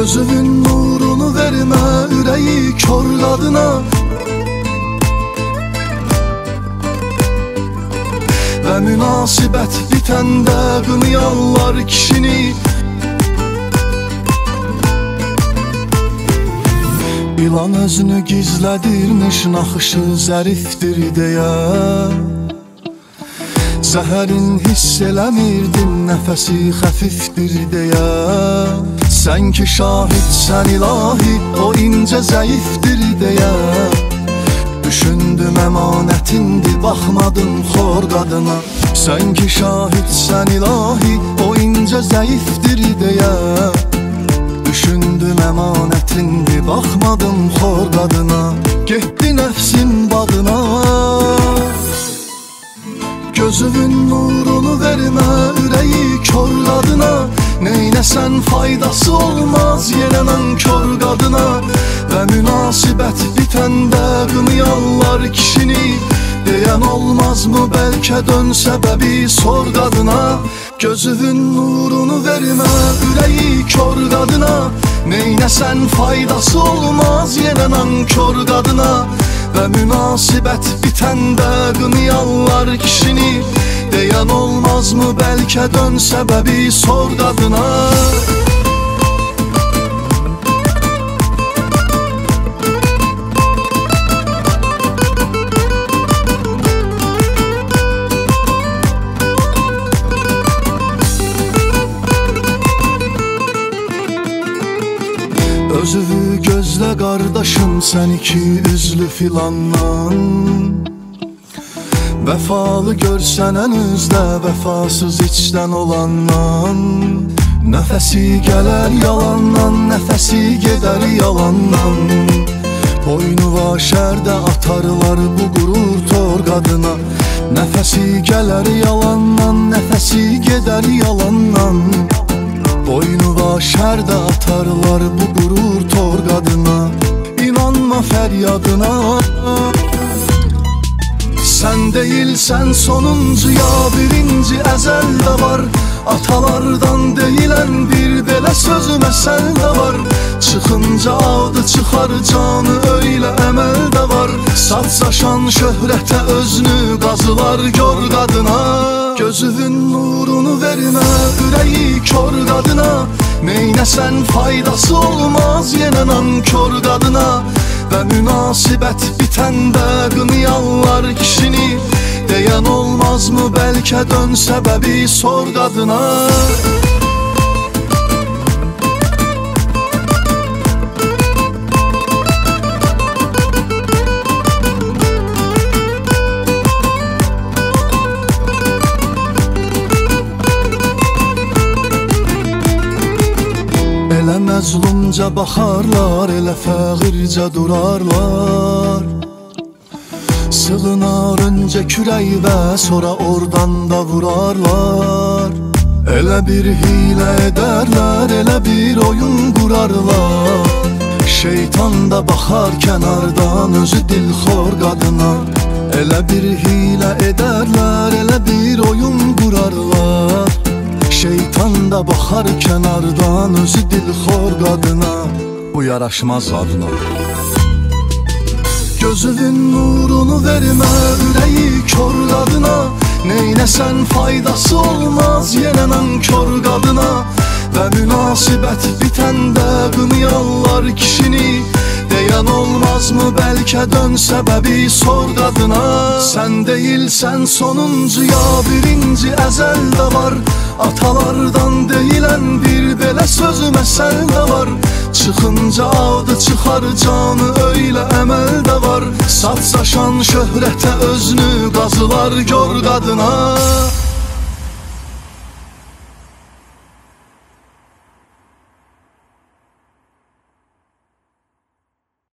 Gözünün nurunu vermə ürəyi kör qadına. Və münasibət bitəndə qınayarlar kişini. İlan özünü gizlədirmiş, naxışı zərifdir deyə. Zəhərin hiss eləmirdin, nəfəsi xəfifdir deyə. Sən ki şahidsən ilahi, o incə zəifdir deyə. Düşündüm əmanətindir, baxmadım xor qadına. Sən ki şahidsən ilahi, o incə zəifdir deyə. Düşündüm əmanətindir, baxmadım xor qadına. Getdi nəfsin bağına. Gözünün nurunu vermə ürəyi kör qadına. Neynəsən faydası olmaz yenə nankör qadına. Və münasibət bitəndə qınayarlar kişini. Deyən olmazmı bəlkə dön səbəbi sor qadına. Gözünün nurunu vermə ürəyi kör qadına. Neynəsən faydası olmaz yenə nankör qadına. Və münasibət bitəndə qınayarlar kişini. Deyən olmazmı bəlkə dön səbəbi sor qadına. Özünü gözlə qardaşım, sən iki üzlü filandan. Vəfalı görsən ən üzdə, vəfasız içdən olandan. Nəfəsi gələr yalandan, nəfəsi gedər yalandan. Boynu var şərdə atarlar bu qurur tor qadına. Nəfəsi gələr yalandan, nəfəsi gedər yalandan. Boynu var şərdə atarlar bu qurur tor qadına. İnanma fəryadına. Sən deyilsən sonuncu, ya birinci əzəldə var. Atalardan deyilən bir belə sözü məsəldə var. Çıxınca adı çıxar canı, öylə əməldə var. Satsaşan şöhrətə özünü qazılar gör qadına. Gözünün nurunu vermə ürəyi kör qadına. Neynəsən faydası olmaz yenə nankör qadına. Və münasibət bitəndə qınayarlar kişini. Deyən olmazmı bəlkə dön səbəbi sor qadına. Elə məzlumca baxarlar, elə fəğircə durarlar. Sığınar öncə kürək və sonra oradan da vurarlar. Elə bir hilə edərlər, elə bir oyun qurarlar. Şeytan da baxar kənardan özü dilxor qadına. Elə bir hilə edərlər, elə bir oyun qurarlar. Şeytan da baxar kənardan özü dilxor qadına. Bu yaraşmaz adına. Gözünün nurunu vermə ürəyi kör qadına. Neynəsən faydası olmaz yenə nankör qadına. Və münasibət bitəndə qınayarlar kişini. Deyən olmazmı bəlkə dön səbəbi sor qadına. Sən deyilsən sonuncu, ya birinci əzəldə var. Atalardan deyilən bir belə sözü məsəldə var. Çıxınca adı çıxar canı, öylə əməldə var. Satsaşan şöhrətə özünü qazılar gör qadına.